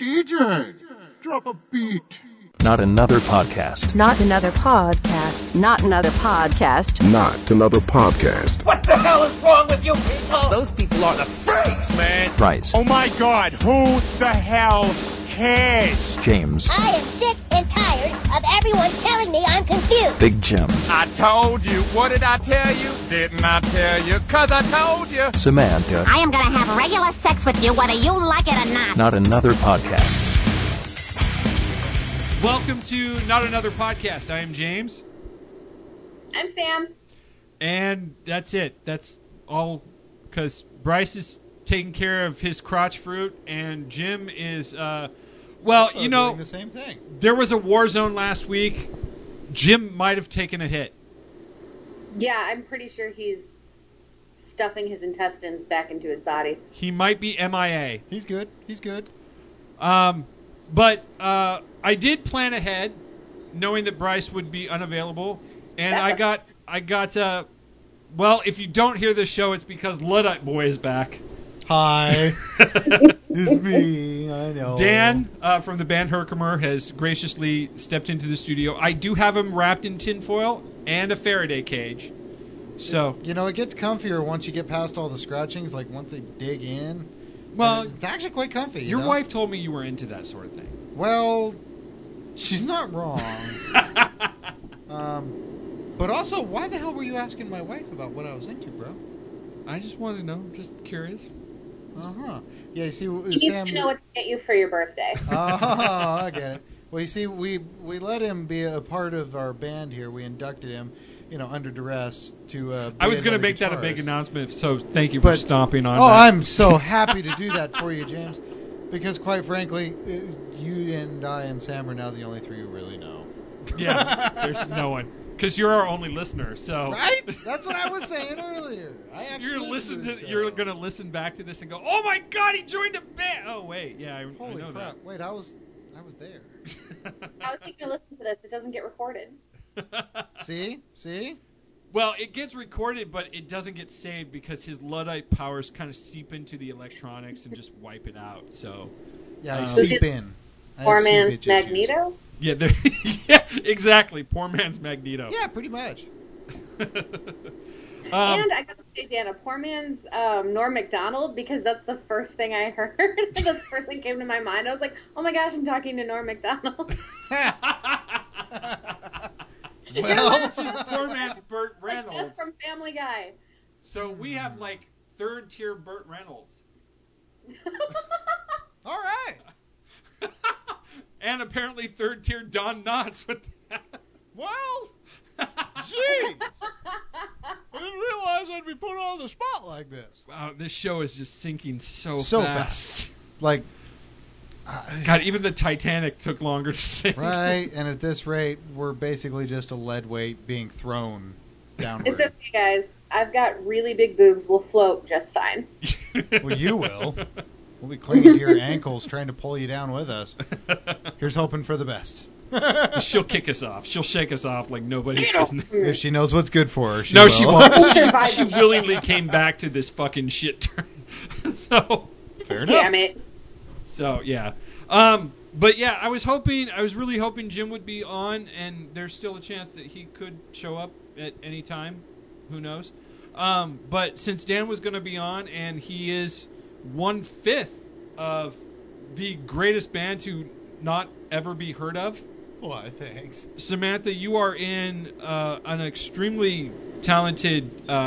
DJ, drop a beat. Not another podcast. Not another podcast. Not another podcast. Not another podcast. What the hell is wrong with you people? Those people are the freaks, man. Bryce. Oh my God, who the hell cares? James. I am sick and tired of everyone telling me I'm confused. Big Jim. I told you. What did I tell you? Didn't I tell you? 'Cause I told you. Samantha. I am gonna have regular sex with you whether you like it or not. Not another podcast. Welcome to Not Another Podcast. I am James. I'm Sam. And that's it. That's all, because Bryce is taking care of his crotch fruit, and Jim is, Also doing the same thing. There was a war zone last week. Jim might have taken a hit. Yeah, I'm pretty sure he's stuffing his intestines back into his body. He might be MIA. He's good. He's good. But I did plan ahead, knowing that Bryce would be unavailable, and I got, well, if you don't hear this show, it's because Luddite Boy is back. Hi. It's me. I know. Dan from the band Herkimer has graciously stepped into the studio. I do have him wrapped in tinfoil and a Faraday cage. So You know, it gets comfier once you get past all the scratchings, like once they dig in. Well, it's actually quite comfy. Your know? wife told me you were into that sort of thing. Well, she's not wrong. But also, why the hell were you asking my wife about what I was into, bro? I just wanted to know. Just curious. Uh-huh. Yeah, you see, He needs Sam... to know what to get you for your birthday. Oh, I get it. Well, you see, we let him be a part of our band here. We inducted him, under duress to. I was going to make that a big announcement, so thank you for stomping on that. Oh, I'm so happy to do that for you, James, because quite frankly, you and I and Sam are now the only three who really know. Yeah, there's no one. Because you're our only listener, so. Right? That's what I was saying earlier. I actually You're going to listen back to this and go, oh my God, he joined a band. Oh wait, yeah, I Holy know crap! that. Wait, I was there. How is he going to listen to this? It doesn't get recorded. See? Well, it gets recorded, but it doesn't get saved because his Luddite powers kind of seep into the electronics and just wipe it out. So. Yeah, I seep in. Poor man's Magneto? Yeah, yeah, exactly. Poor man's Magneto. Yeah, pretty much. And I got to say, Dan, a poor man's Norm Macdonald, because that's the first thing I heard. That's the first thing came to my mind. I was like, oh my gosh, I'm talking to Norm Macdonald. Well, which is poor man's Burt Reynolds. Like from Family Guy. So we have like third tier Burt Reynolds. all right. And apparently third tier Don Knotts with that. Well, gee, I didn't realize I'd be put on the spot like this. Wow, this show is just sinking so fast. Like, God, even the Titanic took longer to sink. Right, and at this rate, we're basically just a lead weight being thrown downward. It's okay, guys. I've got really big boobs. We'll float just fine. Well, you will. We'll be clinging to your ankles trying to pull you down with us. Here's hoping for the best. She'll kick us off. She'll shake us off like nobody's business. If she knows what's good for her, she won't. She willingly came back to this fucking shit turn. So fair enough. Damn it. So yeah. But yeah, I was really hoping Jim would be on, and there's still a chance that he could show up at any time. Who knows? But since Dan was going to be on, and he is 1/5 of the greatest band to not ever be heard of. Why, thanks. Samantha, you are in an extremely talented,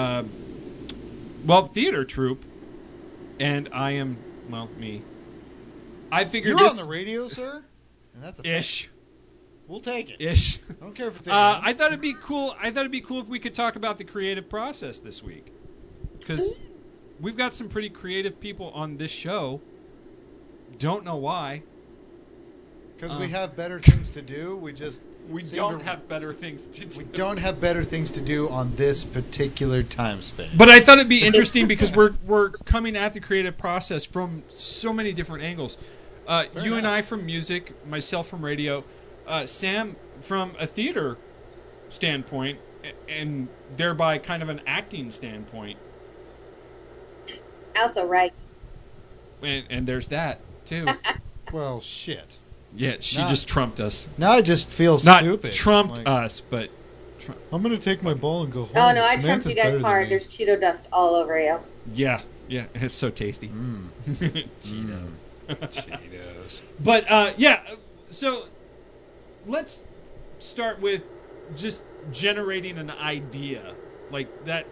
theater troupe, and I am, me. I figured you're on the radio, sir, and that's a ish. Thing. We'll take it. Ish. I don't care if it's. I thought it'd be cool. If we could talk about the creative process this week, because we've got some pretty creative people on this show. Don't know why. Because we have better things to do. We don't have better things to do. We don't have better things to do on this particular time space. But I thought it'd be interesting because we're coming at the creative process from so many different angles. You and I from music, myself from radio, Sam from a theater standpoint, and thereby kind of an acting standpoint. Also right. And there's that too. Well, shit. Yeah, she Not- just trumped us. Now I just feel Not stupid. trumped Like, us, but I'm gonna take my ball and go home. Oh no, I trumped Samantha's you guys better than hard. me. There's Cheeto dust all over you. yeah, it's so tasty. Cheetos. Cheetos. But so let's start with just generating an idea, like that.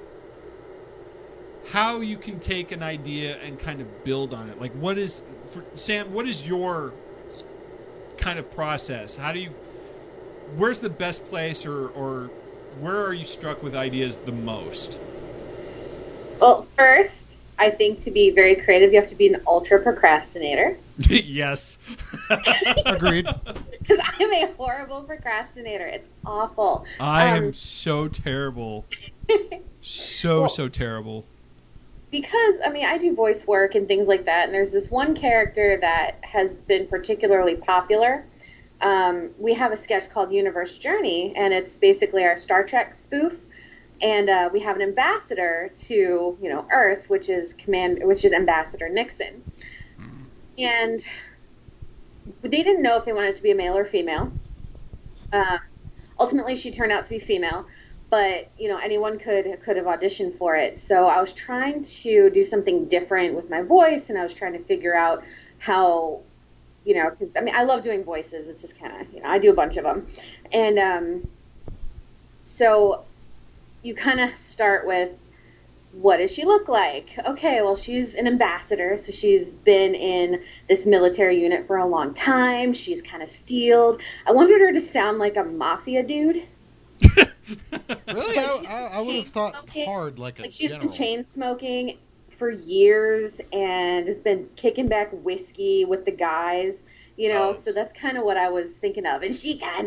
How you can take an idea and kind of build on it. Like, Sam? What is your kind of process? Where's the best place, or where are you struck with ideas the most? Well, first, I think to be very creative, you have to be an ultra procrastinator. Yes. Agreed. Because I'm a horrible procrastinator. It's awful. I am so terrible. So terrible. Because, I do voice work and things like that, and there's this one character that has been particularly popular. We have a sketch called Universe Journey, and it's basically our Star Trek spoof. And we have an ambassador to, Earth, which is Ambassador Nixon. And they didn't know if they wanted it to be a male or female. Ultimately, she turned out to be female. But, anyone could have auditioned for it. So I was trying to do something different with my voice, and I was trying to figure out how, because, I love doing voices. It's just kind of, I do a bunch of them. And so you kind of start with, what does she look like? Okay, well, she's an ambassador, so she's been in this military unit for a long time. She's kind of steeled. I wanted her to sound like a mafia dude. Really? I would have thought hard like a she's general. been chain smoking for years and has been kicking back whiskey with the guys, so that's kind of what I was thinking of. And she talks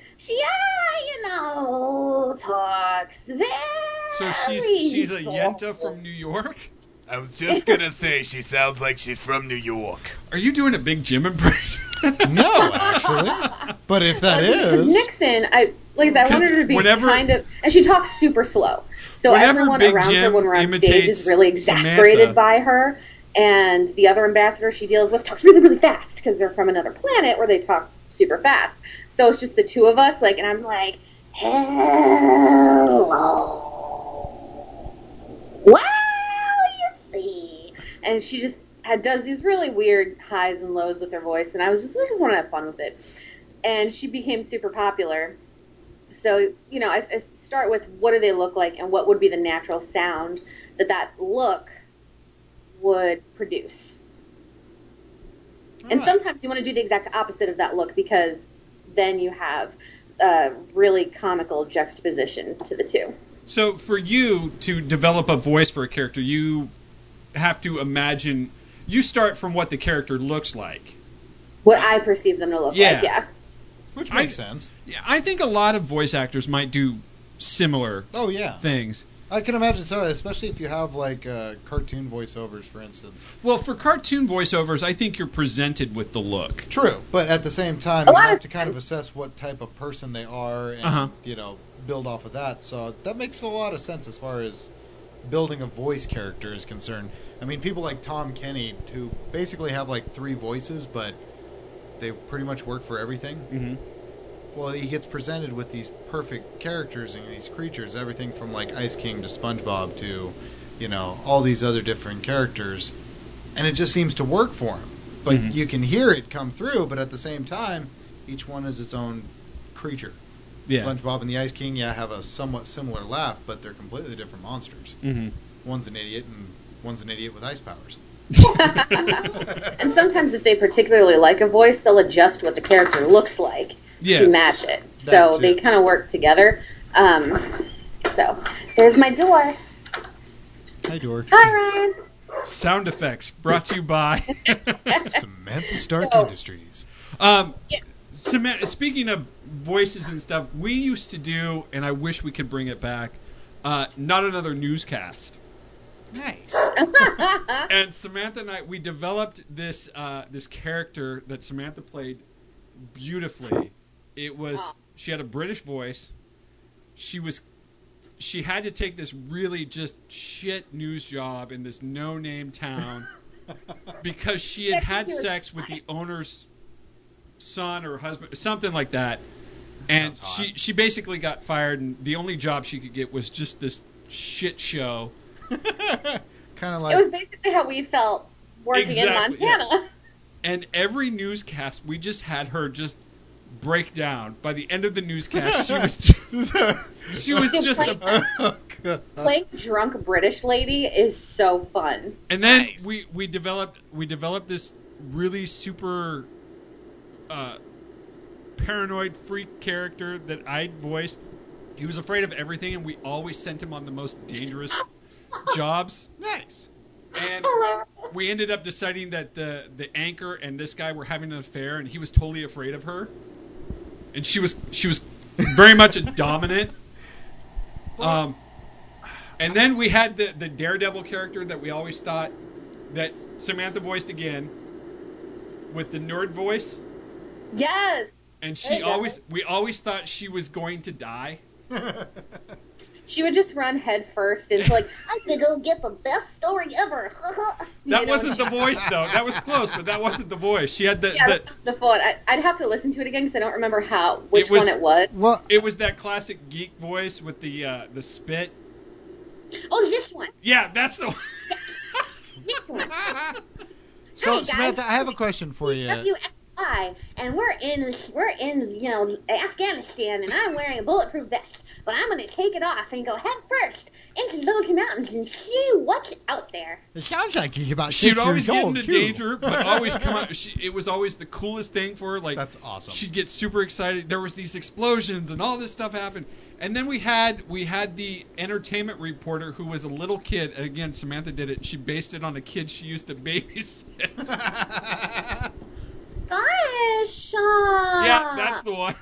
very So she's a soft. Yenta from New York? I was just gonna say she sounds like she's from New York. Are you doing a big Jim impression? No, actually. But if that Because is... Nixon, I wanted her to be kind of, and she talks super slow. So Whenever everyone Big around her Jim when we're on stage imitates is really exasperated Samantha. by her. And the other ambassador she deals with talks really, really fast because they're from another planet where they talk super fast. So it's just the two of us, and I'm like, hello. Wow, you see. And she just does these really weird highs and lows with her voice, and I just want to have fun with it. And she became super popular. So, I start with what do they look like and what would be the natural sound that look would produce. And sometimes you want to do the exact opposite of that look because then you have a really comical juxtaposition to the two. So for you to develop a voice for a character, you have to imagine, you start from what the character looks like. What I perceive them to look like, yeah. Which makes sense. Yeah, I think a lot of voice actors might do similar things. I can imagine so, especially if you have cartoon voiceovers, for instance. Well, for cartoon voiceovers, I think you're presented with the look. True, but at the same time, you have to kind of assess what type of person they are and build off of that. So that makes a lot of sense as far as building a voice character is concerned. I mean, people like Tom Kenny, who basically have 3 voices, but they pretty much work for everything. Mm-hmm. Well, he gets presented with these perfect characters and these creatures, everything from Ice King to SpongeBob to, all these other different characters, and it just seems to work for him. But you can hear it come through, but at the same time, each one is its own creature. Yeah. SpongeBob and the Ice King, have a somewhat similar laugh, but they're completely different monsters. Mm-hmm. One's an idiot, and one's an idiot with ice powers. And sometimes if they particularly like a voice, they'll adjust what the character looks like to match it. So they kind of work together. So there's my door. Hi, Dork. Hi, Ryan. Sound effects brought to you by Samantha Stark Industries. Samantha, speaking of voices and stuff, we used to do, and I wish we could bring it back, Not Another Newscast. Nice. And Samantha and I, we developed this character that Samantha played beautifully. It was she had a British voice. She had to take this really just shit news job in this no-name town because she had sex with the owner's son or husband, something like that. And she basically got fired, and the only job she could get was just this shit show. Kind of like it was basically how we felt working in Montana. Yeah. And every newscast, we just had her just break down. By the end of the newscast, she was just playing drunk British lady is so fun. And then we developed this really super paranoid freak character that I voiced. He was afraid of everything, and we always sent him on the most dangerous jobs. Nice. And we ended up deciding that the anchor and this guy were having an affair, and he was totally afraid of her. And she was very much a dominant. And then we had the Daredevil character that we always thought that Samantha voiced again with the nerd voice. Yes. And we always thought she was going to die. She would just run head first into like, I'm gonna go get the best story ever. That wasn't the voice though. That was close, but that wasn't the voice. She had the phone. I'd have to listen to it again because I don't remember which one it was. Well, it was that classic geek voice with the spit. Oh, this one. Yeah, that's the one. This one. So Hi, Samantha, I have a question for you. WXI, and we're in Afghanistan, and I'm wearing a bulletproof vest, but I'm gonna take it off and go head first into the Logan Mountains and see what's out there. It sounds like he's about 6 She'd years always get old, into too. danger, but always come out. It was always the coolest thing for her. Like, that's awesome. She'd get super excited. There was these explosions and all this stuff happened. And then we had the entertainment reporter who was a little kid. And again, Samantha did it. She based it on a kid she used to babysit. Gosh. Yeah, that's the one.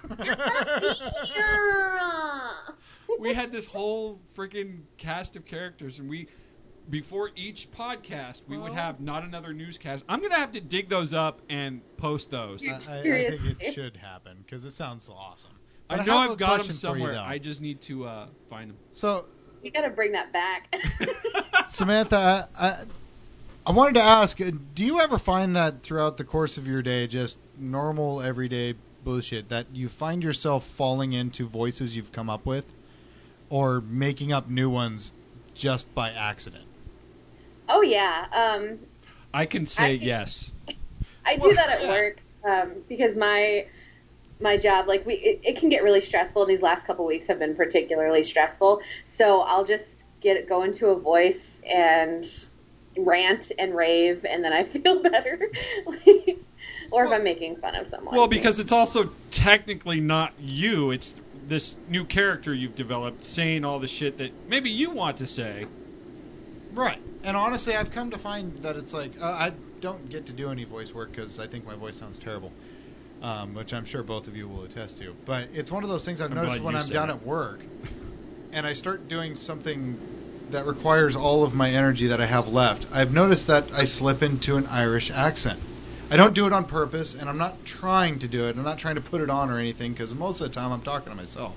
We had this whole freaking cast of characters, and before each podcast, we would have Not Another Newscast. I'm gonna have to dig those up and post those. I think it should happen because it sounds awesome. But I know have I've a got them question for you, somewhere. though. I just need to find them. So, you gotta bring that back. Samantha, I wanted to ask, do you ever find that throughout the course of your day, just normal, everyday bullshit, that you find yourself falling into voices you've come up with or making up new ones just by accident? Oh, yeah. I can say yes. I do that at work because my job, like it can get really stressful. These last couple weeks have been particularly stressful. So I'll just go into a voice and rant and rave, and then I feel better. Or if I'm making fun of someone. Well, because it's also technically not you. It's this new character you've developed saying all the shit that maybe you want to say. Right. And honestly, I've come to find that it's like, I don't get to do any voice work because I think my voice sounds terrible, which I'm sure both of you will attest to. But it's one of those things I've noticed when I'm down at work and I start doing something that requires all of my energy that I have left. I've noticed that I slip into an Irish accent. I don't do it on purpose, and I'm not trying to do it. I'm not trying to put it on or anything because most of the time I'm talking to myself.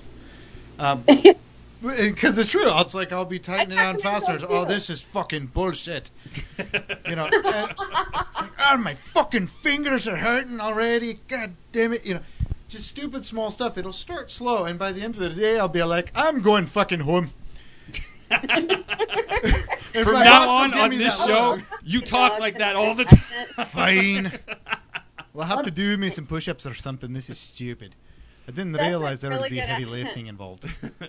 Because it's true. It's like I'll be tightening on fasteners. Oh, this is fucking bullshit. You know, it's like, my fucking fingers are hurting already. God damn it. You know, just stupid small stuff. It'll start slow, and by the end of the day, I'll be like, I'm going fucking home. From now on this show, you talk like that all the time. Fine. We'll have to do me some push-ups or something. This is stupid. I didn't realize there would be heavy lifting involved.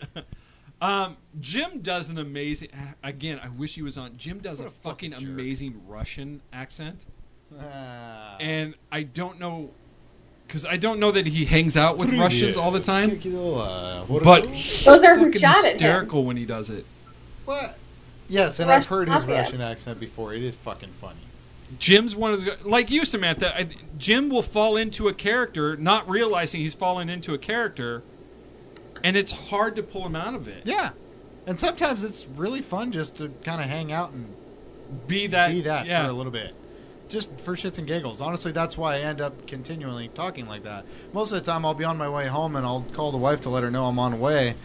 Jim does an amazing... Again, I wish he was on. Jim does a fucking amazing Russian accent. And I don't know... Because I don't know that he hangs out with Russians all the time. But he's fucking hysterical when he does it. What? Yes, and I've heard his Russian accent before. It is fucking funny. Jim's one of the... Like you, Samantha, Jim will fall into a character not realizing he's fallen into a character, and it's hard to pull him out of it. Yeah. And sometimes it's really fun just to kind of hang out and be that for a little bit. Just for shits and giggles. Honestly, that's why I end up continually talking like that. Most of the time I'll be on my way home and I'll call the wife to let her know I'm on the way.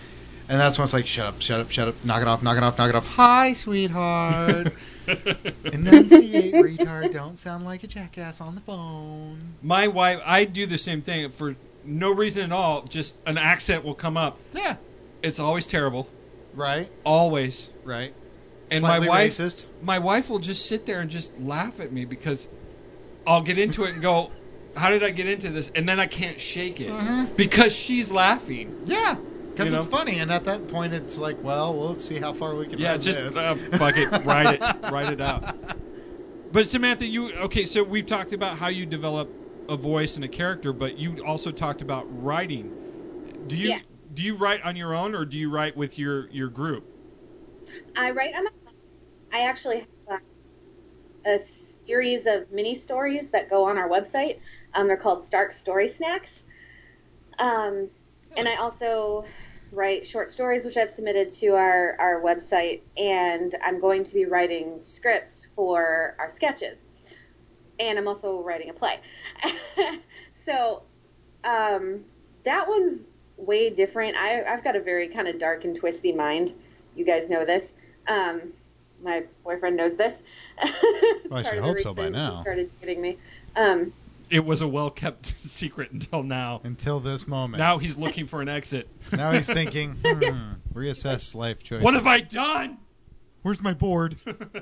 And that's when it's like, shut up, knock it off. Hi, sweetheart. Enunciate, retard. Don't sound like a jackass on the phone. My wife, I do the same thing for no reason at all. Just an accent will come up. Yeah. It's always terrible. Right. Always. Right. And Slightly racist. My wife will just sit there and just laugh at me because I'll get into it and go, how did I get into this? And then I can't shake it because she's laughing. Yeah. Because it's funny, and at that point, it's like, well, let's see how far we can run just this. Fuck it, write it out. But Samantha, so we've talked about how you develop a voice and a character, but you also talked about writing. Do you write on your own, or do you write with your group? I write on my own. I actually have a series of mini stories that go on our website. They're called Stark Story Snacks. And I also write short stories, which I've submitted to our website, and I'm going to be writing scripts for our sketches. And I'm also writing a play. So that one's way different. I've got a very kind of dark and twisty mind. You guys know this. My boyfriend knows this. Well, I should hope so by now. He started kidding me. It was a well-kept secret until now. Until this moment. Now he's looking for an exit. Now he's thinking, reassess life choices. What have I done? Where's my board?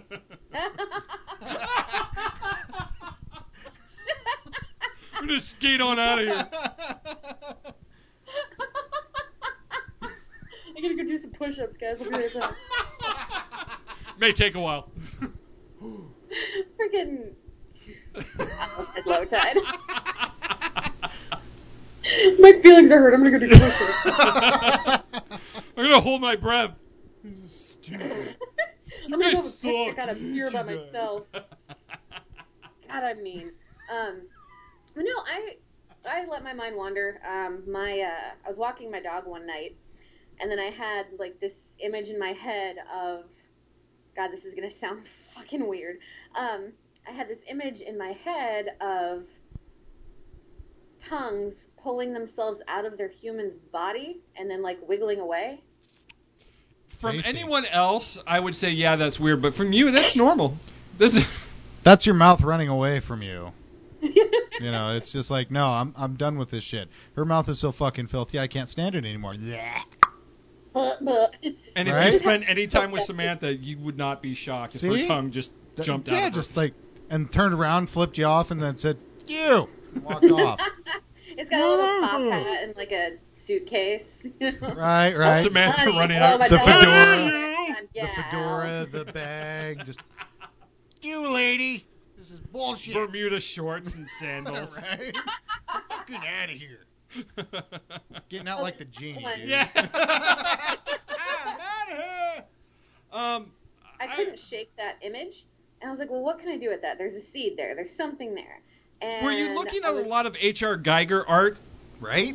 I'm going to skate on out of here. I gotta go do some push-ups, guys. I'll be right back. May take a while. Freaking at low tide. My feelings are hurt. I'm gonna go do push-ups. I'm gonna hold my breath. This is stupid. I'm gonna have a picture kind of fear about myself. God, I'm mean. But no, I let my mind wander. I was walking my dog one night, and then I had like this image in my head of, God, this is gonna sound fucking weird. I had this image in my head of tongues pulling themselves out of their human's body and then like wiggling away. From anyone else, I would say, yeah, that's weird, but from you, that's normal. That's your mouth running away from you. You know, it's just like, no, I'm done with this shit. Her mouth is so fucking filthy, I can't stand it anymore. And if you spend any time with Samantha, you would not be shocked if her tongue just jumped out. Yeah, just like, and turned around, flipped you off, and then said, "You," and walked off. It's got a little top hat and like a suitcase. Right. Samantha running out. The fedora, the bag, just, you lady, this is bullshit. Bermuda shorts and sandals. Right? Fucking out of here. Getting out like the genie, dude. Yeah. I'm out of here. I couldn't shake that image, and I was like, well, what can I do with that? There's a seed there. There's something there. And were you looking at a lot of H.R. Geiger art? Right?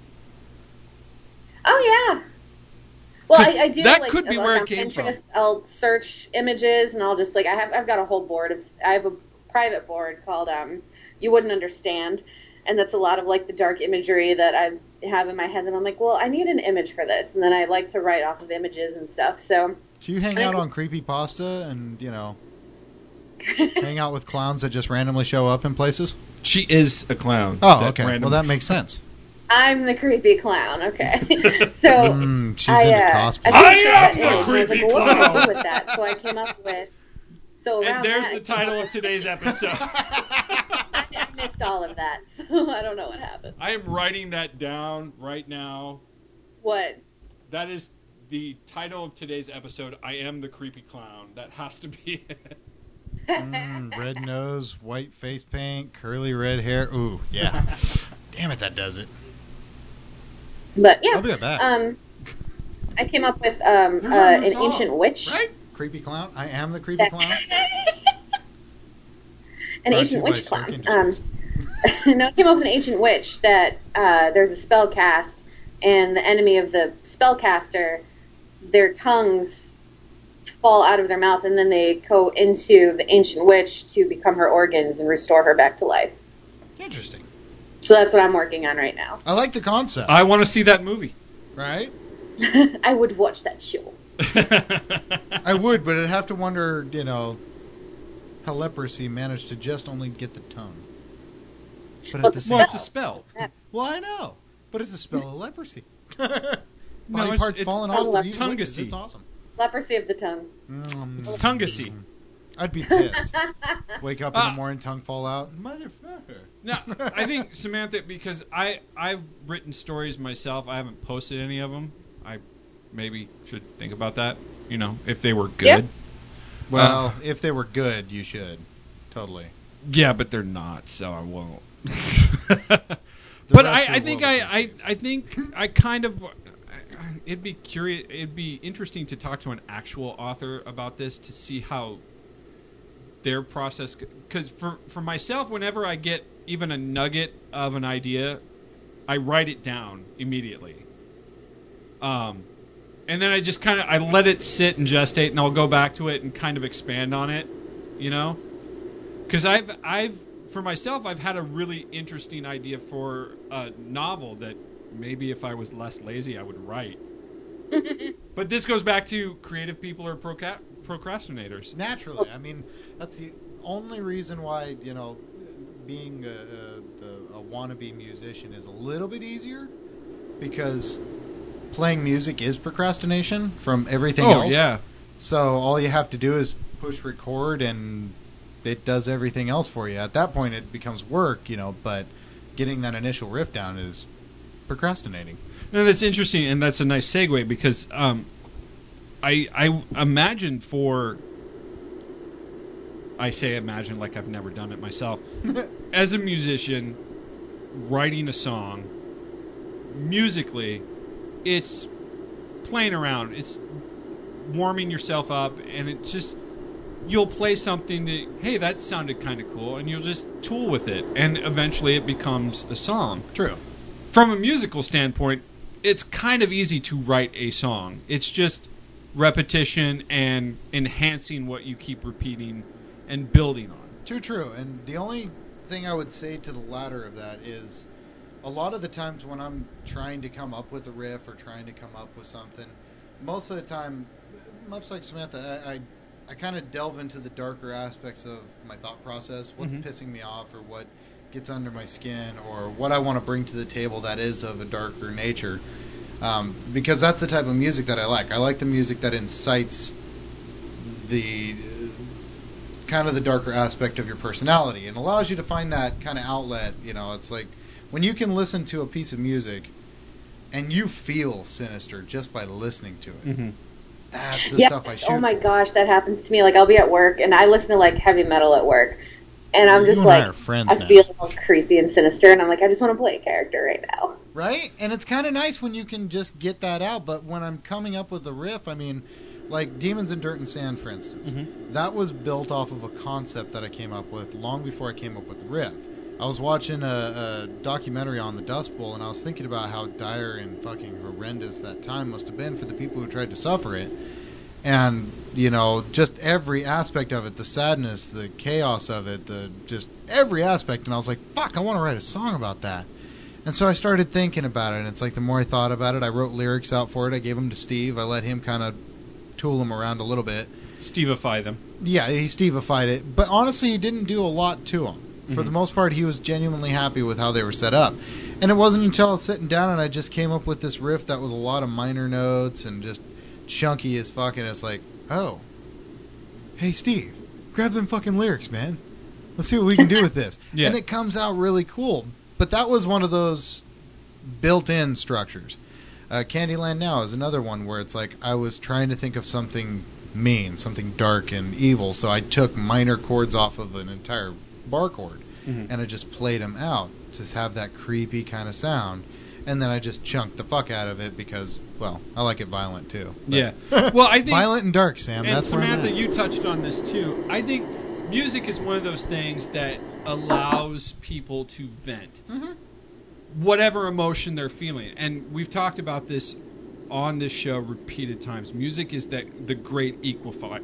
Oh, yeah. Well, I do. That like, could be where it came Pinterest, from. I'll search images, and I'll just like I've got a whole board of. I have a private board called You Wouldn't Understand, and that's a lot of like the dark imagery that I have in my head. And I'm like, well, I need an image for this, and then I like to write off of images and stuff. So. Do you hang out on Creepypasta and hang out with clowns that just randomly show up in places? She is a clown. Oh, okay. Well, that makes sense. I'm the creepy clown, okay. So she's into cosplay. I am the creepy clown. What can I do with that? So I came up with. And there's the title of today's episode. I missed all of that, so I don't know what happened. I am writing that down right now. What? That is the title of today's episode. I am the creepy clown. That has to be it. Red nose, white face paint, curly red hair. Ooh, yeah. Damn it, that does it. But yeah, I'll be right back. I came up with an ancient witch. Right? Creepy clown. I am the creepy clown. An ancient witch clown. No, I came up with an ancient witch that there's a spell cast, and the enemy of the spellcaster, their tongues fall out of their mouth, and then they go into the ancient witch to become her organs and restore her back to life. Interesting. So that's what I'm working on right now. I like the concept. I want to see that movie. Right? I would watch that show. I would, but I'd have to wonder, how leprosy managed to just only get the tongue. But at the same it's a spell. Well, I know, but it's a spell of leprosy. No, Body parts falling off the Tungusi. It's awesome. Leprosy of the tongue. It's Tungusi. I'd be pissed. Wake up in the morning, tongue fall out. Motherfucker. No, I think, Samantha, because I've written stories myself. I haven't posted any of them. I maybe should think about that, if they were good. Yeah. Well, if they were good, you should. Totally. Yeah, but they're not, so I won't. But I think I kind of... It'd be interesting to talk to an actual author about this to see how their process, because for myself, whenever I get even a nugget of an idea, I write it down immediately. And then I just I let it sit and gestate, and I'll go back to it and kind of expand on it, because for myself, I've had a really interesting idea for a novel that maybe if I was less lazy, I would write. But this goes back to creative people are procrastinators. Naturally. I mean, that's the only reason why, being a wannabe musician is a little bit easier, because playing music is procrastination from everything else. Oh, yeah. So all you have to do is push record and it does everything else for you. At that point, it becomes work, but getting that initial riff down is procrastinating. No, that's interesting, and that's a nice segue, because I imagine I say imagine like I've never done it myself. As a musician, writing a song, musically, it's playing around. It's warming yourself up, and it's just... You'll play something that, hey, that sounded kind of cool, and you'll just tool with it, and eventually it becomes a song. True. From a musical standpoint, it's kind of easy to write a song. It's just repetition and enhancing what you keep repeating and building on. Too true. And the only thing I would say to the latter of that is a lot of the times when I'm trying to come up with a riff or trying to come up with something, most of the time, much like Samantha, I kind of delve into the darker aspects of my thought process, what's pissing me off or what gets under my skin or what I want to bring to the table that is of a darker nature, because that's the type of music that I like. I like the music that incites the kind of the darker aspect of your personality and allows you to find that kind of outlet. It's like when you can listen to a piece of music and you feel sinister just by listening to it. Mm-hmm. That's the stuff I shoot Oh my for. gosh, that happens to me. Like, I'll be at work and I listen to like heavy metal at work, and I'm just like, I feel all creepy and sinister, and I'm like, I just want to play a character right now. Right? And it's kind of nice when you can just get that out. But when I'm coming up with a riff, I mean, like Demons in Dirt and Sand, for instance, that was built off of a concept that I came up with long before I came up with the riff. I was watching a documentary on the Dust Bowl, and I was thinking about how dire and fucking horrendous that time must have been for the people who tried to suffer it. And, just every aspect of it, the sadness, the chaos of it, just every aspect. And I was like, fuck, I want to write a song about that. And so I started thinking about it, and it's like the more I thought about it, I wrote lyrics out for it. I gave them to Steve. I let him kind of tool them around a little bit. Steve-ify them. Yeah, he Steve-ified it. But honestly, he didn't do a lot to them. For the most part, he was genuinely happy with how they were set up. And it wasn't until I was sitting down and I just came up with this riff that was a lot of minor notes and just chunky as fuck, and it's like, oh, hey, Steve, grab them fucking lyrics, man. Let's see what we can do with this. Yeah. And it comes out really cool. But that was one of those built-in structures. Candyland Now is another one where it's like I was trying to think of something mean, something dark and evil, so I took minor chords off of an entire bar chord, and I just played them out to have that creepy kind of sound, and then I just chunked the fuck out of it because, well, I like it violent too. But Yeah. Well, I think violent and dark, Sam. And that's Samantha, you touched on this too. I think music is one of those things that allows people to vent whatever emotion they're feeling, and we've talked about this on this show repeated times. Music is the great equalizer.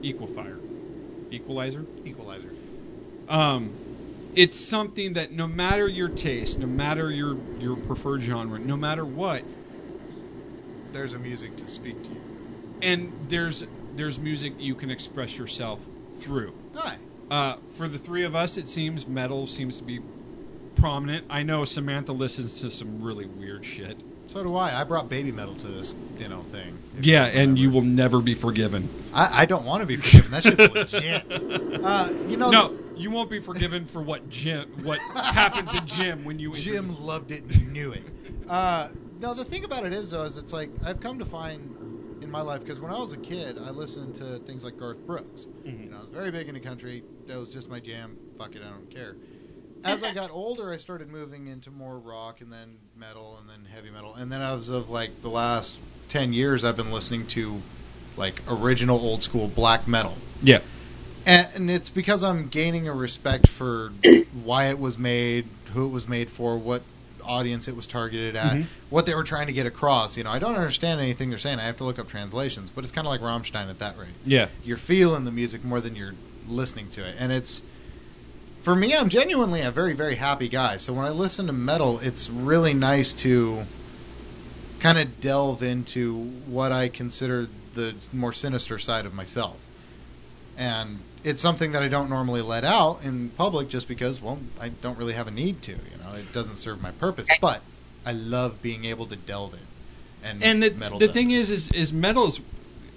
It's something that no matter your taste, no matter your preferred genre, no matter what, there's a music to speak to you. And there's music you can express yourself through. Aye. For the three of us, it seems metal seems to be prominent. I know Samantha listens to some really weird shit. So do I. I brought baby metal to this, thing. Yeah, and you will never be forgiven. I don't want to be forgiven. That shit's legit. No, you won't be forgiven for what happened to Jim when you. Jim loved it and knew it. No, the thing about it is, though, is it's like I've come to find in my life, because when I was a kid, I listened to things like Garth Brooks. I was very big into country. That was just my jam. Fuck it, I don't care. As I got older, I started moving into more rock and then metal and then heavy metal. And then as of like the last 10 years, I've been listening to like original old school black metal. Yeah. And it's because I'm gaining a respect for why it was made, who it was made for, what audience it was targeted at, what they were trying to get across. I don't understand anything they're saying. I have to look up translations. But it's kind of like Rammstein at that rate. Yeah. You're feeling the music more than you're listening to it. And it's... For me, I'm genuinely a very, very happy guy. So when I listen to metal, it's really nice to kind of delve into what I consider the more sinister side of myself. And it's something that I don't normally let out in public just because, well, I don't really have a need to. It doesn't serve my purpose. But I love being able to delve in. And the thing is metal is...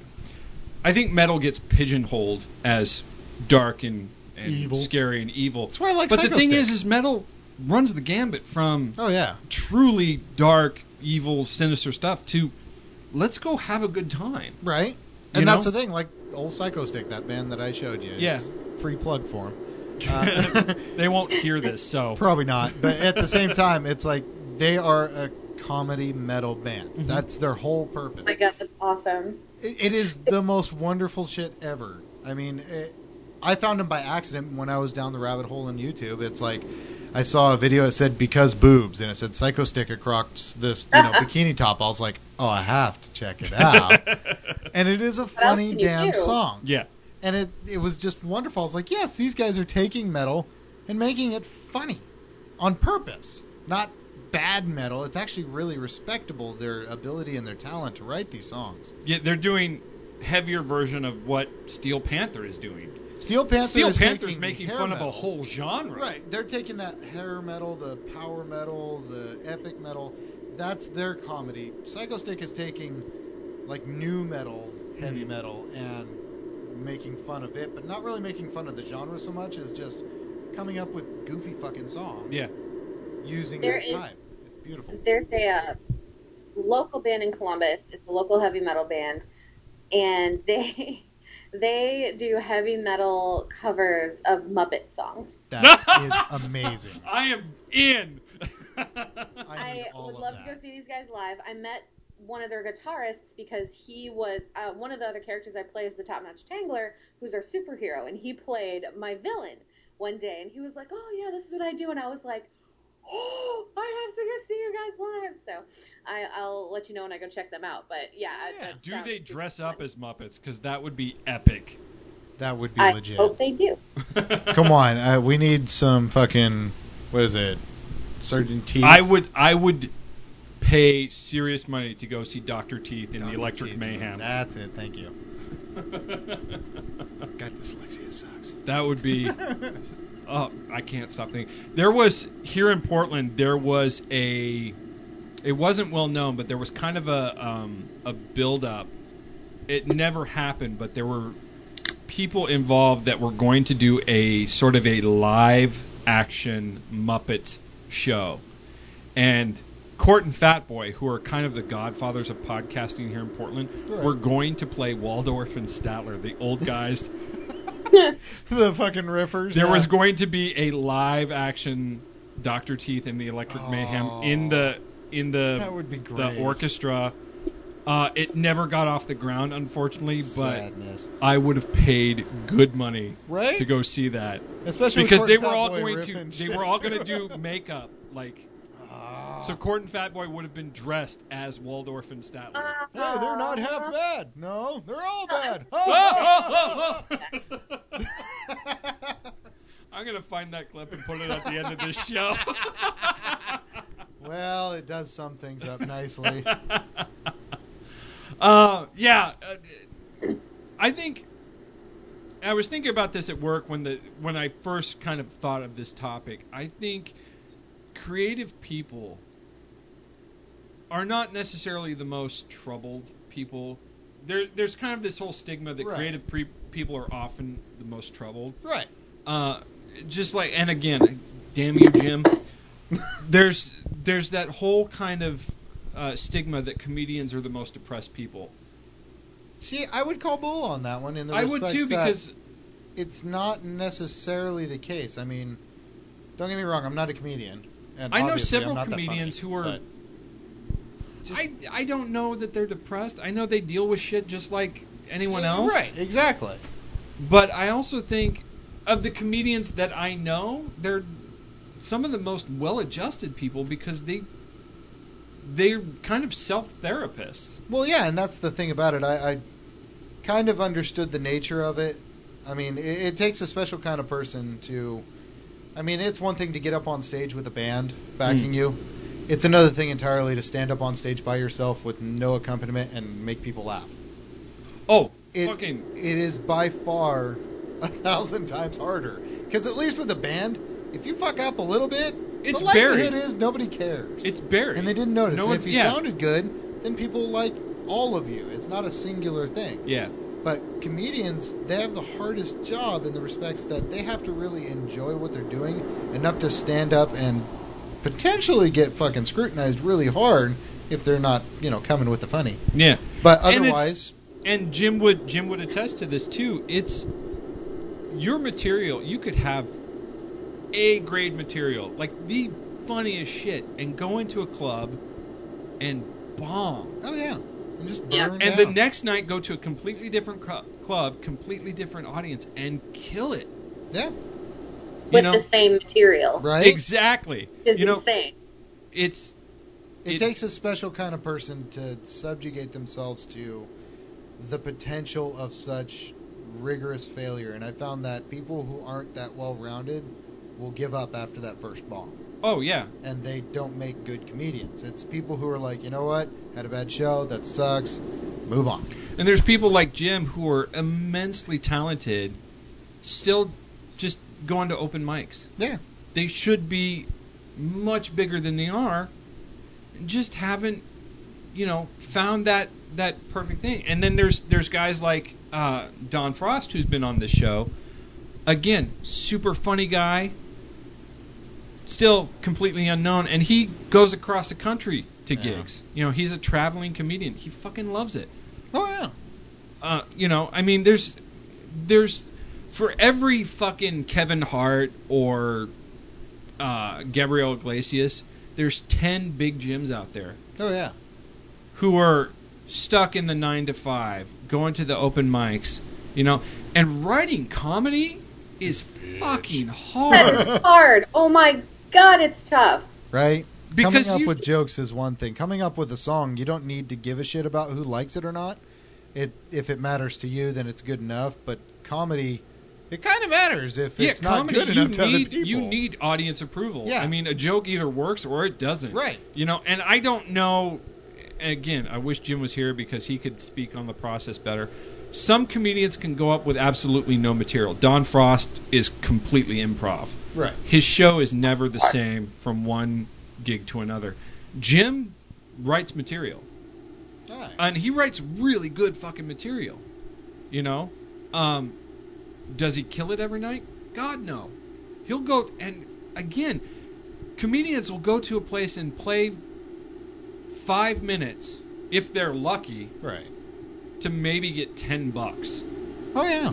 I think metal gets pigeonholed as dark and evil. Scary and evil. That's why I like But Psycho the thing Stick. is metal runs the gambit from yeah, truly dark, evil, sinister stuff to let's go have a good time. Right. And that's the thing, like old Psycho Stick, that band that I showed you. Yeah. It's free plug for them. They won't hear this, so. Probably not. But at the same time, it's like they are a comedy metal band. That's their whole purpose. Oh my God, that's awesome. It is the most wonderful shit ever. I mean, I found them by accident when I was down the rabbit hole on YouTube. It's like I saw a video that said "because boobs" and it said Psycho Stick across this bikini top. I was like, oh, I have to check it out. And it is a funny damn song. Yeah. And it was just wonderful. I was like, yes, these guys are taking metal and making it funny on purpose, not bad metal. It's actually really respectable, their ability and their talent to write these songs. Yeah, they're doing heavier version of what Steel Panther is doing. Steel Panther's making fun of a whole genre. Right. They're taking that hair metal, the power metal, the epic metal. That's their comedy. Psycho Stick is taking like new metal, heavy metal, and making fun of it, but not really making fun of the genre so much as just coming up with goofy fucking songs. Yeah. Using that time. It's beautiful. There's a local band in Columbus. It's a local heavy metal band, and they do heavy metal covers of Muppet songs. That is amazing. I am in. I would love to go see these guys live. I met one of their guitarists because he was one of the other characters I play is the Top Notch Tangler, who's our superhero, and he played my villain one day, and he was like, oh yeah, this is what I do, and I was like, oh, I have to go see you guys live. So I'll let you know when I go check them out. But yeah. Do they dress up as Muppets? Because that would be epic. That would be legit. I hope they do. Come on, we need some fucking, what is it, Sergeant Teeth? I would pay serious money to go see Dr. Teeth in the Electric Teeth. Mayhem. That's it, thank you. God, dyslexia sucks. That would be... Oh, I can't stop thinking. There was, here in Portland, there was it wasn't well known, but there was kind of a build-up. It never happened, but there were people involved that were going to do a sort of a live-action Muppet show. And Court and Fatboy, who are kind of the godfathers of podcasting here in Portland, were going to play Waldorf and Statler, the old guys... The fucking riffers. There was going to be a live action Dr. Teeth in the Electric Mayhem in the that would be great. The orchestra. It never got off the ground, unfortunately, Sadness. but I would have paid good money to go see that. Especially because with they Court were all Fatboy going riffing to shit. they were all going to do makeup like. So Court and Fatboy would have been dressed as Waldorf and Statler. Hey, they're not half bad. No, they're all bad. I'm going to find that clip and put it at the end of this show. Well, it does sum things up nicely. Yeah. I think I was thinking about this at work when I first kind of thought of this topic. I think creative people are not necessarily the most troubled people. There's kind of this whole stigma that creative people are often the most troubled. Right. Just like, and again, damn you, Jim. There's that whole kind of stigma that comedians are the most depressed people. See, I would call bull on that one in the I respects would too, because it's not necessarily the case. I mean, don't get me wrong, I'm not a comedian. And I know obviously several I'm not comedians that funny, who are... I don't know that they're depressed. I know they deal with shit just like anyone else. Right, exactly. But I also think of the comedians that I know, they're some of the most well-adjusted people because they're kind of self-therapists. Well, yeah, and that's the thing about it. I kind of understood the nature of it. I mean, it takes a special kind of person to... I mean, it's one thing to get up on stage with a band backing you. It's another thing entirely to stand up on stage by yourself with no accompaniment and make people laugh. Oh, it is by far 1,000 times harder. Because at least with a band, if you fuck up a little bit, it's the likelihood buried. is nobody cares. It's buried. And they didn't notice. No And if you sounded good, then people like all of you. It's not a singular thing. Yeah. But comedians, they have the hardest job in the respects that they have to really enjoy what they're doing enough to stand up and potentially get fucking scrutinized really hard if they're not, coming with the funny. Yeah. But otherwise... And Jim would attest to this too. It's your material. You could have A-grade material, like the funniest shit, and go into a club and bomb. Oh, yeah. And just burn And down. the next night go to a completely different club, completely different audience, and kill it. Yeah. With the same material. Right? Exactly. It's insane. It takes a special kind of person to subjugate themselves to the potential of such rigorous failure. And I found that people who aren't that well-rounded will give up after that first bomb. Oh, yeah. And they don't make good comedians. It's people who are like, you know what? Had a bad show. That sucks. Move on. And there's people like Jim who are immensely talented, still just going to open mics. Yeah. They should be much bigger than they are, just haven't, found that perfect thing. And then there's guys like Don Frost, who's been on this show. Again, super funny guy, still completely unknown, and he goes across the country to gigs. He's a traveling comedian. He fucking loves it. Oh yeah. I mean, there's for every fucking Kevin Hart or Gabriel Iglesias, there's 10 big Jims out there. Oh yeah. Who are stuck in the 9 to 5, going to the open mics, and writing comedy is fucking hard. It's hard. Oh my God, it's tough. Right? Because coming up with jokes is one thing. Coming up with a song, you don't need to give a shit about who likes it or not. If it matters to you, then it's good enough. But comedy, it kind of matters if it's not good enough to other people. You need audience approval. Yeah. I mean, a joke either works or it doesn't. Right. And I don't know. Again, I wish Jim was here because he could speak on the process better. Some comedians can go up with absolutely no material. Don Frost is completely improv. Right. His show is never the same from one gig to another. Jim writes material. Right. And he writes really good fucking material. Does he kill it every night? God, no. He'll go, and again, comedians will go to a place and play 5 minutes, if they're lucky, right, to maybe get $10. Oh yeah.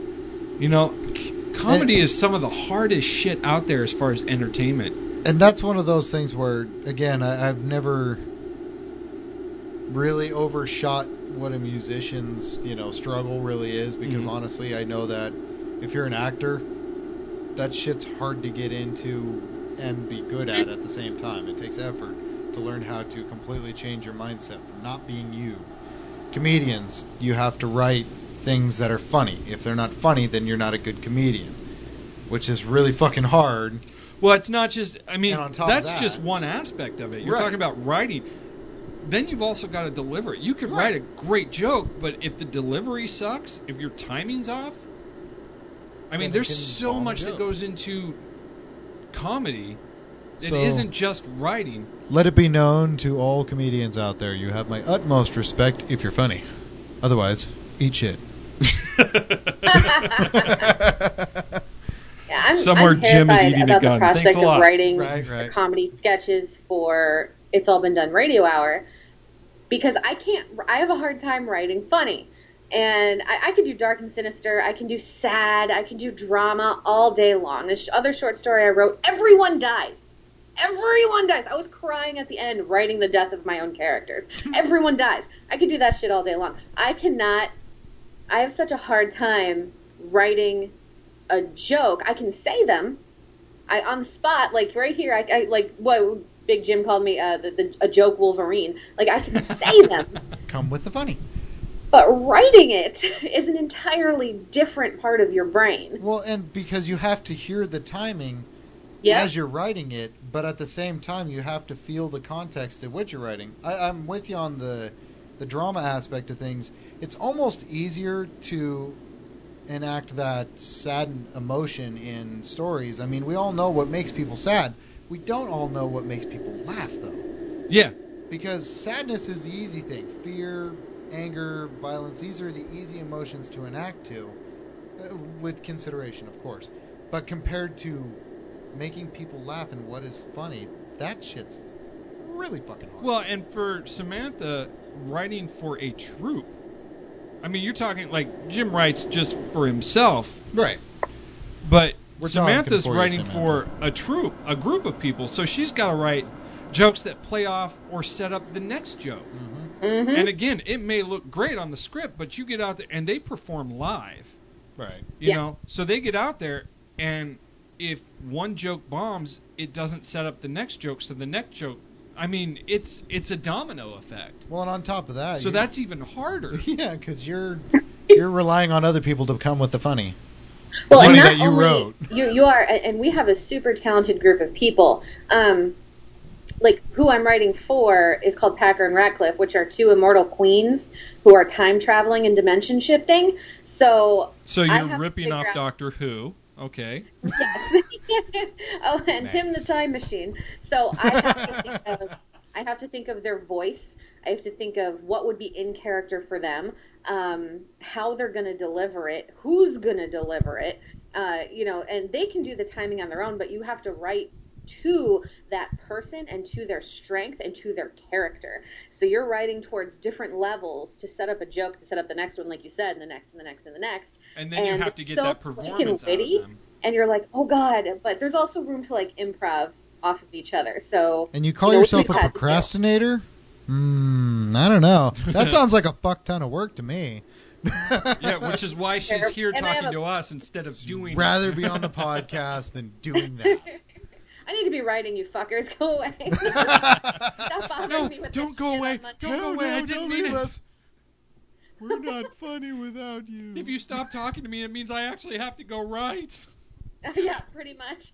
Comedy is some of the hardest shit out there as far as entertainment. And that's one of those things where, again, I've never really overshot what a musician's, struggle really is, because honestly, I know that if you're an actor, that shit's hard to get into and be good at the same time. It takes effort to learn how to completely change your mindset from not being you. Comedians, you have to write things that are funny. If they're not funny, then you're not a good comedian, which is really fucking hard. Well, it's not just, that's that, just one aspect of it. You're right. talking about writing. then you've also got to deliver it. You could write a great joke, but if the delivery sucks, if your timing's off, I mean, there's so much that goes into comedy. It isn't just writing. Let it be known to all comedians out there, you have my utmost respect if you're funny. Otherwise, eat shit. Yeah, Somewhere I'm Jim is eating a gun. Thanks a lot. Of writing right. comedy sketches for It's All Been Done Radio Hour, because I have a hard time writing funny. And I could do dark and sinister, I can do sad, I can do drama all day long. This other short story I wrote, everyone dies. Everyone dies. I was crying at the end writing the death of my own characters. Everyone dies. I could do that shit all day long. I have such a hard time writing a joke. I can say them. On the spot, like right here, I like what Big Jim called me, a joke Wolverine. Like, I can say them. Come with the funny. But writing it is an entirely different part of your brain. Well, and because you have to hear the timing as you're writing it, but at the same time you have to feel the context in which you're writing. I'm with you on the drama aspect of things. It's almost easier to enact that sad emotion in stories. I mean, we all know what makes people sad. We don't all know what makes people laugh, though. Yeah. Because sadness is the easy thing. Fear, anger, violence, these are the easy emotions to enact to, with consideration, of course. But compared to making people laugh and what is funny, that shit's really fucking hard. Well, and for Samantha, writing for a troupe, I mean, you're talking like Jim writes just for himself. Right. But We're Samantha's talking for writing you, Samantha. for a troupe, a group of people, so she's got to write jokes that play off or set up the next joke. Mm-hmm. Mm-hmm. And again, it may look great on the script, but you get out there and they perform live. Right. You know, so they get out there, and if one joke bombs, it doesn't set up the next joke, so the next joke, I mean, it's a domino effect. Well, and on top of that, so that's even harder. Yeah, because you're relying on other people to come with the funny. Well, the and funny not that you only wrote. You are, and we have a super talented group of people. Like, who I'm writing for is called Packer and Ratcliffe, which are two immortal queens who are time traveling and dimension shifting. So you're ripping off Doctor Who, okay? Yes. Oh, and nice. Tim the Time Machine. So I have to think of their voice. I have to think of what would be in character for them, how they're going to deliver it, who's going to deliver it, and they can do the timing on their own, but you have to write to that person and to their strength and to their character. So you're writing towards different levels to set up a joke, to set up the next one, like you said, and the next and the next and the next. And then you have to get that performance out of them. And you're like, oh God, but there's also room to like improv off of each other. So. And you call yourself a procrastinator? I don't know. That sounds like a fuck ton of work to me. Yeah, which is why she's here talking to us instead of doing. Rather be on the podcast than doing that. I need to be writing, you fuckers. Go away. Stop bothering me with don't go away. Don't go away. I didn't mean it. We're not funny without you. If you stop talking to me, it means I actually have to go right. Yeah, pretty much.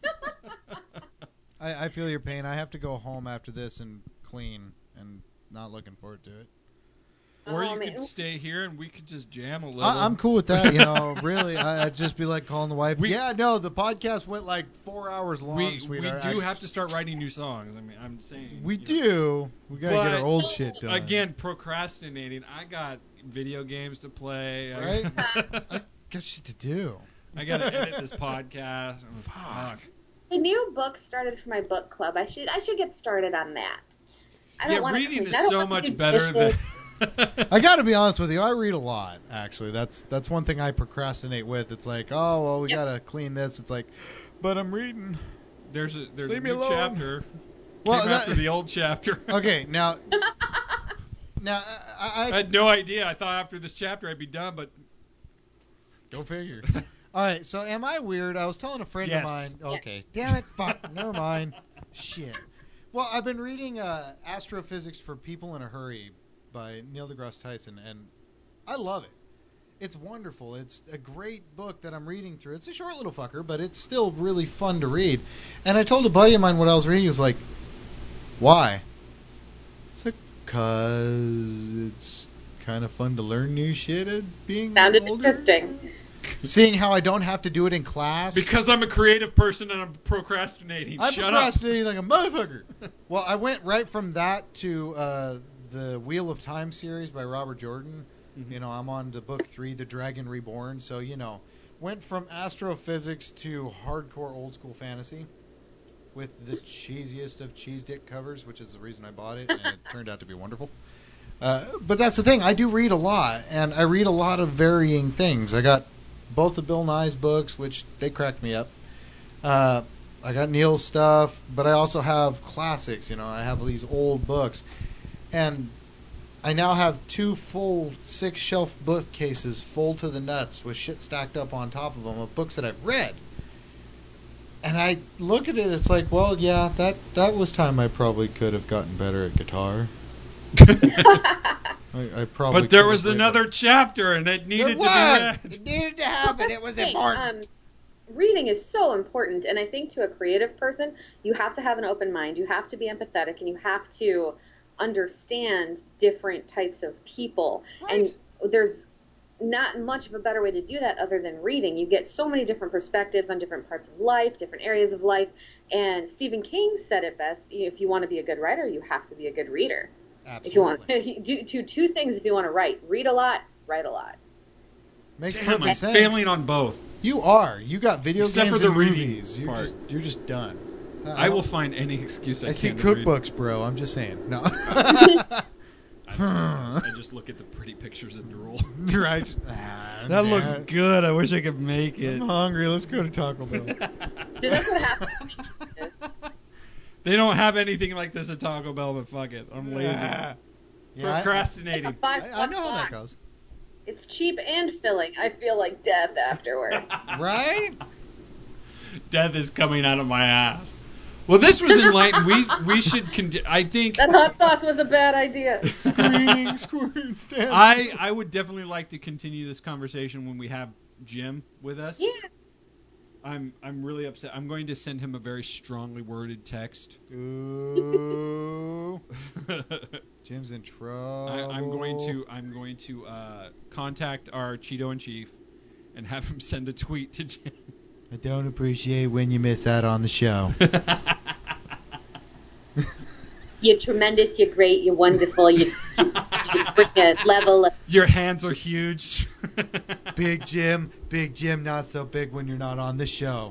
I feel your pain. I have to go home after this and clean, and not looking forward to it. Or you could stay here and we could just jam a little. I'm cool with that, really. I'd just be like calling the wife. The podcast went like 4 hours long, sweetheart. We do have to start writing new songs. I mean, I'm saying. We do. We got to get our old shit done. Again, procrastinating. I got video games to play. Right? I got shit to do. I got to edit this podcast. Fuck. A new book started for my book club. I should get started on that. Reading is so much better than... I got to be honest with you. I read a lot, actually. That's one thing I procrastinate with. It's like, oh, well, we got to clean this. It's like, but I'm reading. There's a new chapter. Well, after the old chapter. Okay, now I had no idea. I thought after this chapter I'd be done, but go figure. All right, so am I weird? I was telling a friend of mine. Okay, damn it, fuck, never mind. Shit. Well, I've been reading Astrophysics for People in a Hurry by Neil deGrasse Tyson, and I love it. It's wonderful. It's a great book that I'm reading through. It's a short little fucker, but it's still really fun to read. And I told a buddy of mine what I was reading. He was like, why? It's like, Because it's kind of fun to learn new shit at being Sounded older. interesting. Seeing how I don't have to do it in class. Because I'm a creative person and I'm procrastinating. I'm Shut procrastinating like a motherfucker. Well, I went right from that to the Wheel of Time series by Robert Jordan. Mm-hmm. You know, I'm on to book 3, The Dragon Reborn. So, you know, went from astrophysics to hardcore old school fantasy with the cheesiest of cheese dick covers, which is the reason I bought it, and it turned out to be wonderful. But that's the thing. I do read a lot, and I read a lot of varying things. I got both of Bill Nye's books, which they cracked me up. I got Neil's stuff, but I also have classics. You know, I have these old books, and I now have 2 full 6-shelf bookcases full to the nuts with shit stacked up on top of them of books that I've read. And I look at it, it's like, well, yeah, that was time I probably could have gotten better at guitar. I probably. But there was another chapter, and it needed to be read. It needed to happen. It was important. Reading is so important, and I think to a creative person, you have to have an open mind. You have to be empathetic, and you have to understand different types of people. Right. And there's not much of a better way to do that other than reading. You get so many different perspectives on different parts of life, different areas of life. And Stephen King said it best: if you want to be a good writer, you have to be a good reader. Absolutely. If you want do 2 things if you want to write: read a lot, write a lot. Makes Damn, perfect I'm sense. failing on both. You are. You got video Except games for the and reading movies. part. You're just done. I will find any excuse I I see can to read. cookbooks, bro. I'm just saying. No. I just look at the pretty pictures and drool. Right. That looks good. I wish I could make it. I'm hungry. Let's go to Taco Bell. Dude, that's what happens. They don't have anything like this at Taco Bell, but fuck it. I'm lazy. Procrastinating. It's like I know how that goes. It's cheap and filling. I feel like death afterward. Right? Death is coming out of my ass. Well, this was enlightened. We should. I think that hot sauce was a bad idea. Screaming, squirting, stabbing. I would definitely like to continue this conversation when we have Jim with us. Yeah. I'm really upset. I'm going to send him a very strongly worded text. Ooh. Jim's in trouble. I'm going to contact our Cheeto in Chief and have him send a tweet to Jim. I don't appreciate when you miss out on the show. You're tremendous. You're great. You're wonderful. You just put a level. Your hands are huge. Big Jim, not so big when you're not on the show.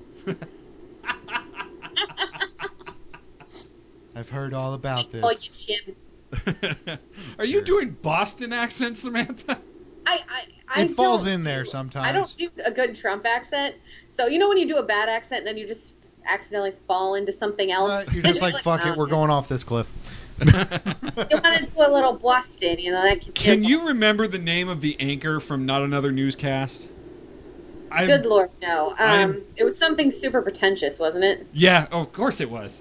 I've heard all about this. Oh, you Jim. Are you doing Boston accent, Samantha? It falls in there sometimes. I don't do a good Trump accent. So you know when you do a bad accent and then you just accidentally fall into something else? You're just like, fuck it, we're going off this cliff. You want to do a little Boston, you know? That Can you remember the name of the anchor from Not Another Newscast? Good Lord, no. It was something super pretentious, wasn't it? Yeah, of course it was.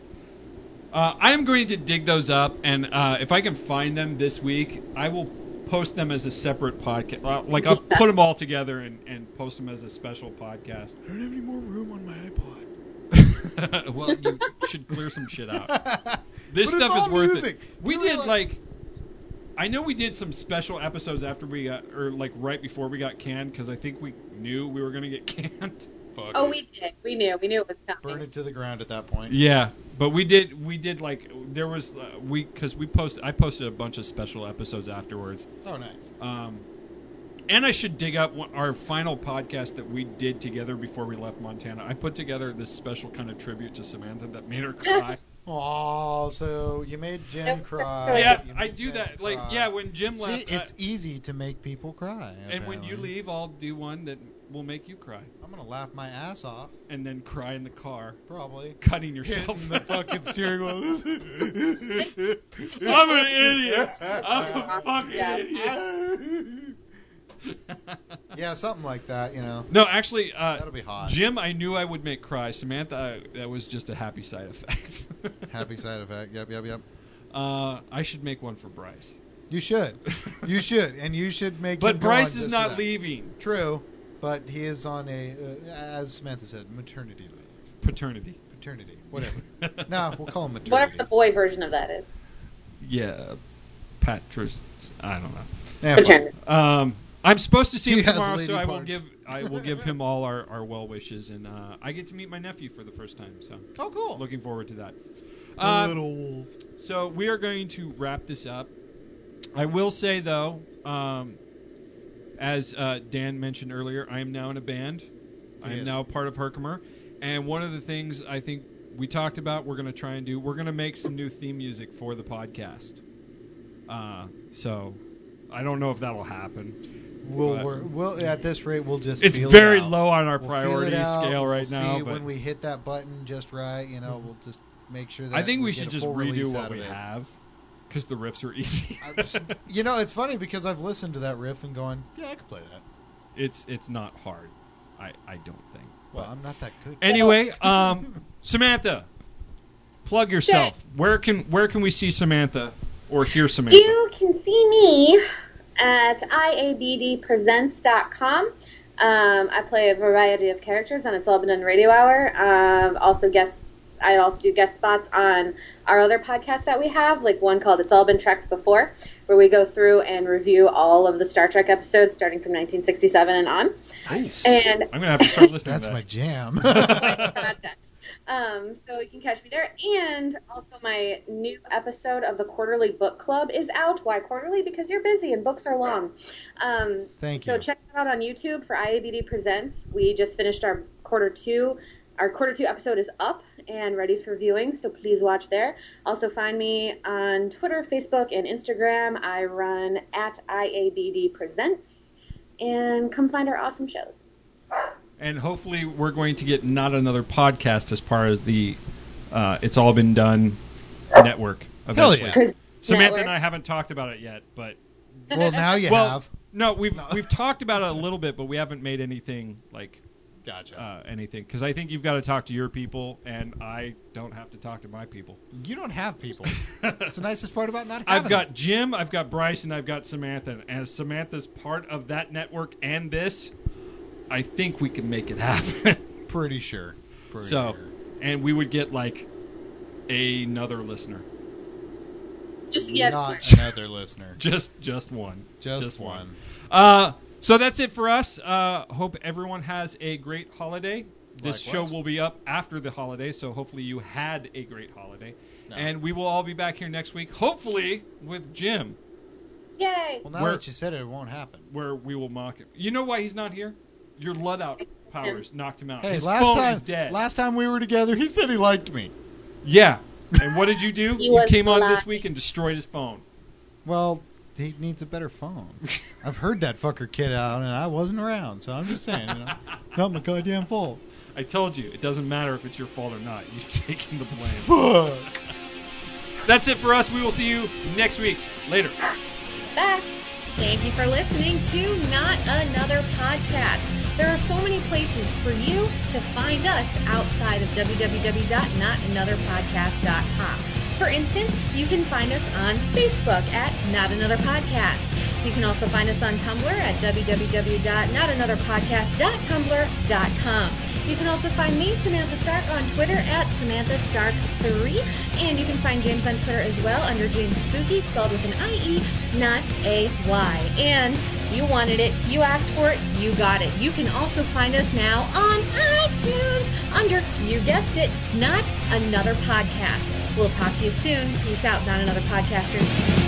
I am going to dig those up, and if I can find them this week, I will post them as a separate podcast. I'll put them all together and post them as a special podcast. I don't have any more room on my iPod. Well, you should clear some shit out. This but stuff it's is all worth music. it. We did I know we did some special episodes after we got, or right before we got canned, because I think we knew we were going to get canned. Fuck it. We did. We knew it was coming. Burn it to the ground at that point. Yeah, but we did there was I posted a bunch of special episodes afterwards. Oh, nice. And I should dig up our final podcast that we did together before we left Montana. I put together this special kind of tribute to Samantha that made her cry. Oh, so you made Jim cry. Yeah, I do that. Cry. When Jim left. See, it's easy to make people cry. And apparently. when you leave, I'll do one that will make you cry. I'm going to laugh my ass off. And then cry in the car. Probably. Cutting yourself. Hitting the fucking steering wheel. I'm an idiot. I'm a fucking idiot. Yeah, something like that, you know. No, actually, that'll be hot. Jim, I knew I would make cry. Samantha, that was just a happy side effect. Happy side effect. Yep. I should make one for Bryce. You should, and you should make. But Bryce is not leaving. True, but he is on as Samantha said, maternity leave. Paternity. Whatever. No, we'll call him maternity. Whatever the boy version of that is. Yeah. Patrice. I don't know. Yeah, I'm supposed to see him He has tomorrow, lady so parts. I will give him all our well wishes, and I get to meet my nephew for the first time, so oh, cool. looking forward to that. Little wolf. So we are going to wrap this up. I will say though, as Dan mentioned earlier, I am now in a band. I am now part of Herkimer, and one of the things I think we talked about we're going to try and do, we're going to make some new theme music for the podcast. So I don't know if that'll happen. We'll at this rate we'll just. It's feel very it out. low on our We'll priority feel it out. scale right we'll now. See But when we hit that button just right, we'll just make sure that. I think we get should a just full redo release what out of we it. have, because the riffs are easy. It's funny because I've listened to that riff and going, yeah, I could play that. It's not hard, I don't think. Well, I'm not that good. Anyway, Samantha, plug yourself. Where can we see Samantha or hear Samantha? You can see me at iabdpresents.com. I play a variety of characters on It's All Been Done Radio Hour. I also do guest spots on our other podcasts that we have, like one called It's All Been Trekked Before, where we go through and review all of the Star Trek episodes starting from 1967 and on. Nice. And I'm going to have to start listening That's to that. my jam. So you can catch me there. And also my new episode of the Quarterly Book Club is out. Why quarterly? Because you're busy and books are long. Thank you. So check that out on YouTube for IABD Presents. We just finished our quarter two. Our quarter two episode is up and ready for viewing, so please watch there. Also find me on Twitter, Facebook, and Instagram. I run at IABD Presents. And come find our awesome shows. And hopefully we're going to get Not Another Podcast as part of the It's All Been Done network eventually. Hell yeah. Samantha and I haven't talked about it yet, but... Well, now you have. No, we've talked about it a little bit, but we haven't made anything like... Gotcha. Anything, because I think you've got to talk to your people, and I don't have to talk to my people. You don't have people. That's the nicest part about not having I've got them. Jim, I've got Bryce, and I've got Samantha. And as Samantha's part of that network and this, I think we can make it happen. Pretty sure. And we would get like another listener. Not another listener. Just one. Just one. So that's it for us. Hope everyone has a great holiday. This show will be up after the holiday, so hopefully you had a great holiday. No. And we will all be back here next week, hopefully with Jim. Yay! Well, now that you said it won't happen. Where we will mock him. You know why he's not here? Your Ludout powers knocked him out. Hey, His phone is dead. Last time we were together, he said he liked me. Yeah. And what did you do? You came on this week and destroyed his phone. Well... He needs a better phone. I've heard that fucker kid out, and I wasn't around, so I'm just saying, not my goddamn fault. I told you, it doesn't matter if it's your fault or not. You're taking the blame. Fuck. That's it for us. We will see you next week. Later. Bye. Thank you for listening to Not Another Podcast. There are so many places for you to find us outside of www.notanotherpodcast.com. For instance, you can find us on Facebook at Not Another Podcast. You can also find us on Tumblr at www.notanotherpodcast.tumblr.com. You can also find me, Samantha Stark, on Twitter at SamanthaStark3. And you can find James on Twitter as well under James Spooky, spelled with an I-E, not a Y. And you wanted it, you asked for it, you got it. You can also find us now on iTunes under, you guessed it, Not Another Podcast. We'll talk to you soon. Peace out, Not Another Podcasters.